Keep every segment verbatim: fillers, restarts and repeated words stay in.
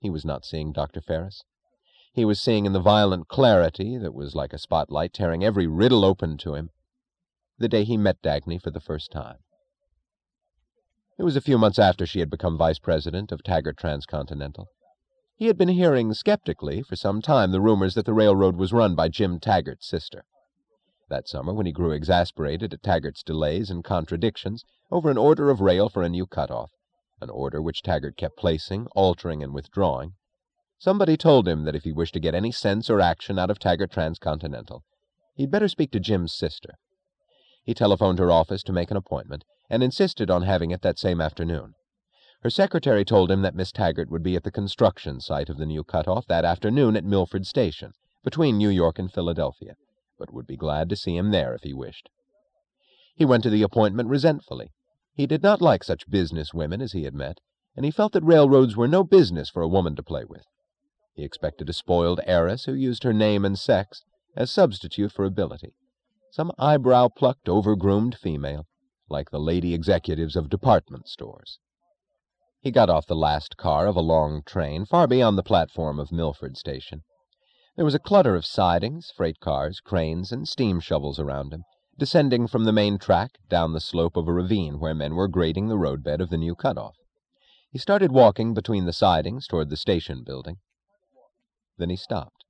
he was not seeing Doctor Ferris. He was seeing in the violent clarity that was like a spotlight tearing every riddle open to him, the day he met Dagny for the first time. It was a few months after she had become vice president of Taggart Transcontinental. He had been hearing skeptically for some time the rumors that the railroad was run by Jim Taggart's sister. That summer, when he grew exasperated at Taggart's delays and contradictions over an order of rail for a new cutoff, an order which Taggart kept placing, altering, and withdrawing, somebody told him that if he wished to get any sense or action out of Taggart Transcontinental, he'd better speak to Jim's sister. He telephoned her office to make an appointment, and insisted on having it that same afternoon. Her secretary told him that Miss Taggart would be at the construction site of the new cutoff that afternoon at Milford Station, between New York and Philadelphia, but would be glad to see him there if he wished. He went to the appointment resentfully. He did not like such business women as he had met, and he felt that railroads were no business for a woman to play with. He expected a spoiled heiress who used her name and sex as substitute for ability, some eyebrow-plucked, over-groomed female, like the lady executives of department stores. He got off the last car of a long train, far beyond the platform of Milford Station. There was a clutter of sidings, freight cars, cranes, and steam shovels around him, descending from the main track down the slope of a ravine where men were grading the roadbed of the new cutoff. He started walking between the sidings toward the station building. Then he stopped.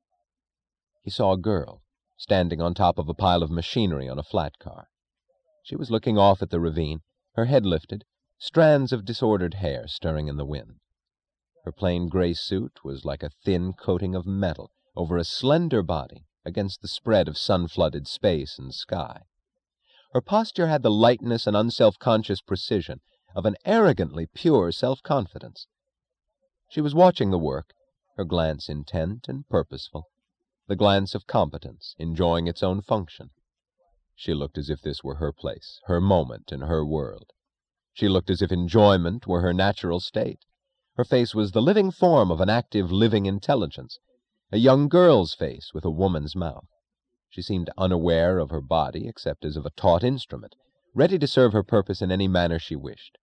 He saw a girl standing on top of a pile of machinery on a flat car. She was looking off at the ravine, her head lifted, strands of disordered hair stirring in the wind. Her plain gray suit was like a thin coating of metal over a slender body against the spread of sun-flooded space and sky. Her posture had the lightness and unself-conscious precision of an arrogantly pure self-confidence. She was watching the work, her glance intent and purposeful, the glance of competence, enjoying its own function. She looked as if this were her place, her moment in her world. She looked as if enjoyment were her natural state. Her face was the living form of an active, living intelligence, a young girl's face with a woman's mouth. She seemed unaware of her body except as of a taut instrument, ready to serve her purpose in any manner she wished.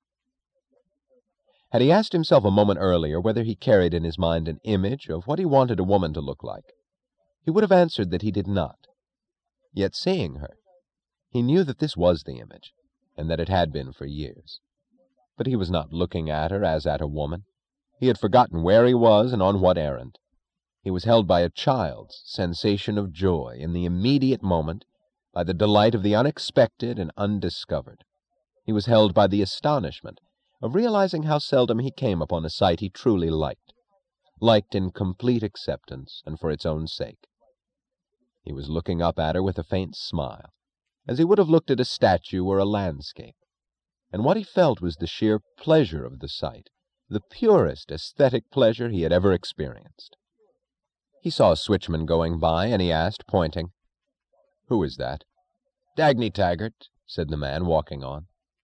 Had he asked himself a moment earlier whether he carried in his mind an image of what he wanted a woman to look like, he would have answered that he did not. Yet seeing her, he knew that this was the image, and that it had been for years. But he was not looking at her as at a woman. He had forgotten where he was and on what errand. He was held by a child's sensation of joy in the immediate moment, by the delight of the unexpected and undiscovered. He was held by the astonishment of realizing how seldom he came upon a sight he truly liked, liked in complete acceptance and for its own sake. He was looking up at her with a faint smile, as he would have looked at a statue or a landscape, and what he felt was the sheer pleasure of the sight, the purest aesthetic pleasure he had ever experienced. He saw a switchman going by, and he asked, pointing, "Who is that?" "Dagny Taggart," said the man, walking on.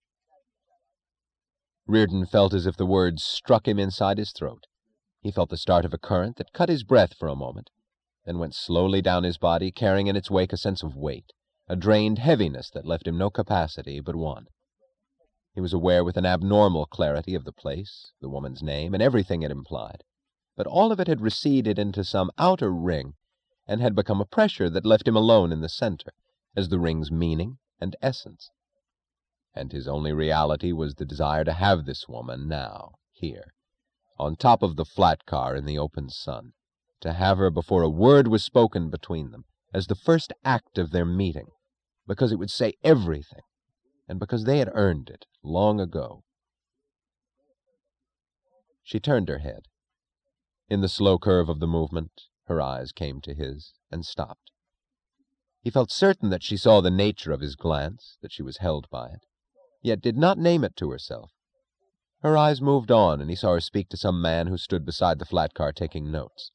Reardon felt as if the words struck him inside his throat. He felt the start of a current that cut his breath for a moment, then went slowly down his body, carrying in its wake a sense of weight, a drained heaviness that left him no capacity but one. He was aware with an abnormal clarity of the place, the woman's name, and everything it implied, but all of it had receded into some outer ring, and had become a pressure that left him alone in the center, as the ring's meaning and essence. And his only reality was the desire to have this woman now, here, on top of the flat car in the open sun, to have her before a word was spoken between them, as the first act of their meeting, because it would say everything, and because they had earned it long ago. She turned her head. In the slow curve of the movement, her eyes came to his, and stopped. He felt certain that she saw the nature of his glance, that she was held by it, yet did not name it to herself. Her eyes moved on, and he saw her speak to some man who stood beside the flat car taking notes.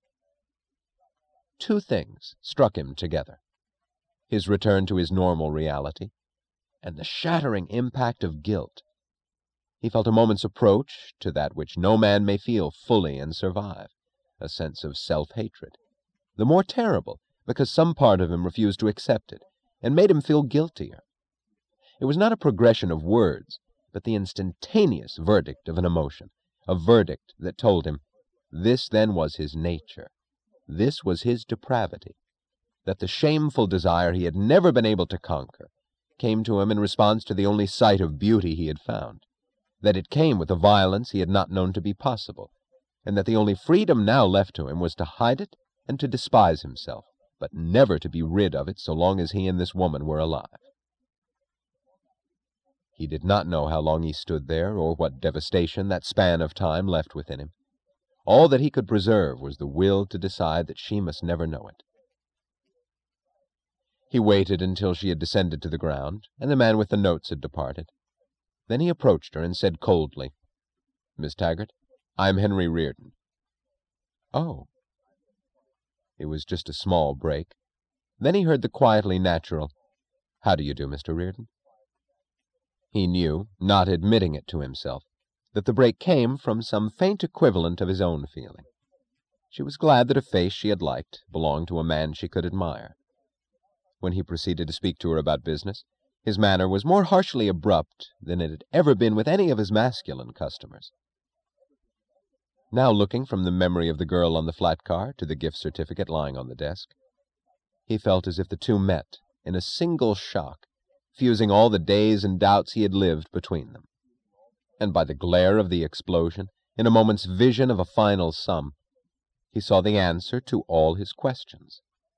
Two things struck him together: his return to his normal reality, and the shattering impact of guilt. He felt a moment's approach to that which no man may feel fully and survive, a sense of self-hatred, the more terrible because some part of him refused to accept it, and made him feel guiltier. It was not a progression of words, but the instantaneous verdict of an emotion, a verdict that told him, This then was his nature. This was his depravity. That the shameful desire he had never been able to conquer came to him in response to the only sight of beauty he had found. That it came with a violence he had not known to be possible, and that the only freedom now left to him was to hide it and to despise himself, but never to be rid of it so long as he and this woman were alive. He did not know how long he stood there, or what devastation that span of time left within him. All that he could preserve was the will to decide that she must never know it. He waited until she had descended to the ground, and the man with the notes had departed. Then he approached her and said coldly, "Miss Taggart, I am Henry Reardon." "Oh." It was just a small break. Then he heard the quietly natural, "How do you do, Mister Reardon?" He knew, not admitting it to himself, that the break came from some faint equivalent of his own feeling. She was glad that a face she had liked belonged to a man she could admire. When he proceeded to speak to her about business, his manner was more harshly abrupt than it had ever been with any of his masculine customers. Now looking from the memory of the girl on the flat car to the gift certificate lying on the desk, he felt as if the two met in a single shock, fusing all the days and doubts he had lived between them. And by the glare of the explosion, in a moment's vision of a final sum, he saw the answer to all his questions.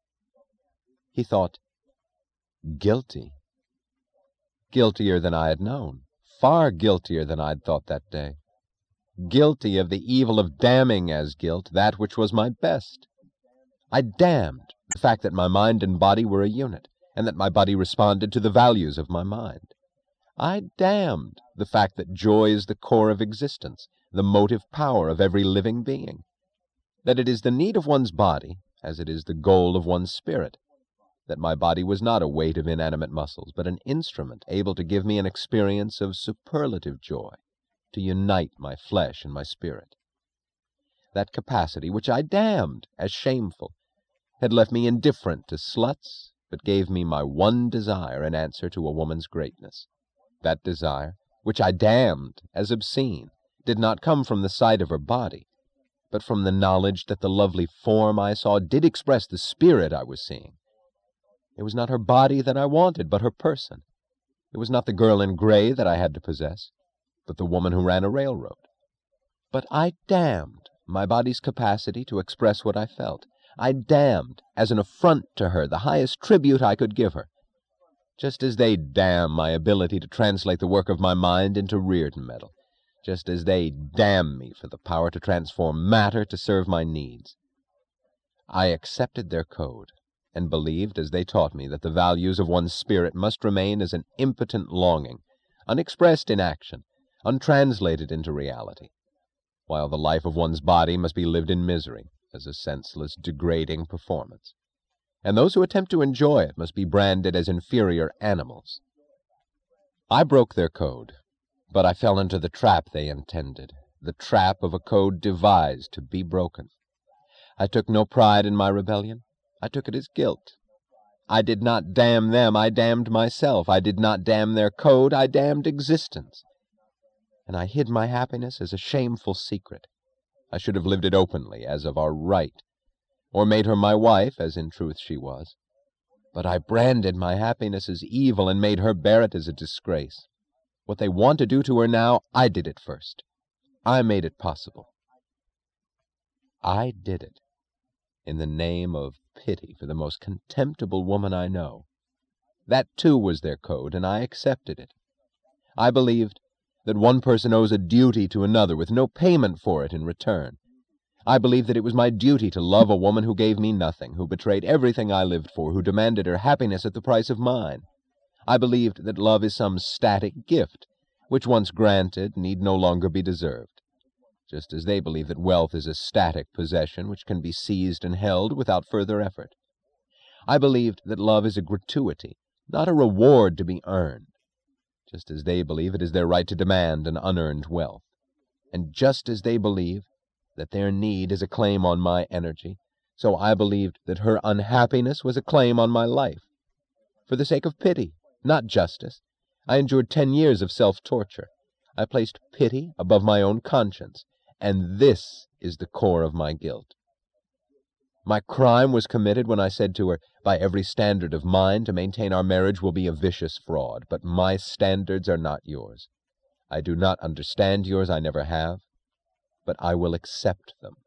He thought, guilty. Guiltier than I had known, far guiltier than I had thought that day. Guilty of the evil of damning as guilt that which was my best. I damned the fact that my mind and body were a unit, and that my body responded to the values of my mind. I damned the fact that joy is the core of existence, the motive power of every living being. That it is the need of one's body, as it is the goal of one's spirit. That my body was not a weight of inanimate muscles, but an instrument able to give me an experience of superlative joy, to unite my flesh and my spirit. That capacity, which I damned as shameful, had left me indifferent to sluts, but gave me my one desire in answer to a woman's greatness. That desire, which I damned as obscene, did not come from the sight of her body, but from the knowledge that the lovely form I saw did express the spirit I was seeing. It was not her body that I wanted, but her person. It was not the girl in gray that I had to possess, but the woman who ran a railroad. But I damned my body's capacity to express what I felt. I damned, as an affront to her, the highest tribute I could give her, just as they damn my ability to translate the work of my mind into Reardon metal, just as they damn me for the power to transform matter to serve my needs. I accepted their code, and believed, as they taught me, that the values of one's spirit must remain as an impotent longing, unexpressed in action, untranslated into reality, while the life of one's body must be lived in misery, as a senseless, degrading performance, and those who attempt to enjoy it must be branded as inferior animals. I broke their code, but I fell into the trap they intended, the trap of a code devised to be broken. I took no pride in my rebellion. I took it as guilt. I did not damn them, I damned myself. I did not damn their code, I damned existence. And I hid my happiness as a shameful secret. I should have lived it openly, as of our right, or made her my wife, as in truth she was. But I branded my happiness as evil and made her bear it as a disgrace. What they want to do to her now, I did it first. I made it possible. I did it in the name of pity for the most contemptible woman I know. That, too, was their code, and I accepted it. I believed that one person owes a duty to another with no payment for it in return. I believed that it was my duty to love a woman who gave me nothing, who betrayed everything I lived for, who demanded her happiness at the price of mine. I believed that love is some static gift, which once granted need no longer be deserved, just as they believe that wealth is a static possession which can be seized and held without further effort. I believed that love is a gratuity, not a reward to be earned, just as they believe it is their right to demand an unearned wealth, and just as they believe that their need is a claim on my energy, so I believed that her unhappiness was a claim on my life. For the sake of pity, not justice, I endured ten years of self-torture. I placed pity above my own conscience, And this is the core of my guilt. My crime was committed when I said to her, by every standard of mine, to maintain our marriage will be a vicious fraud. But my standards are not yours. I do not understand yours, I never have, but I will accept them.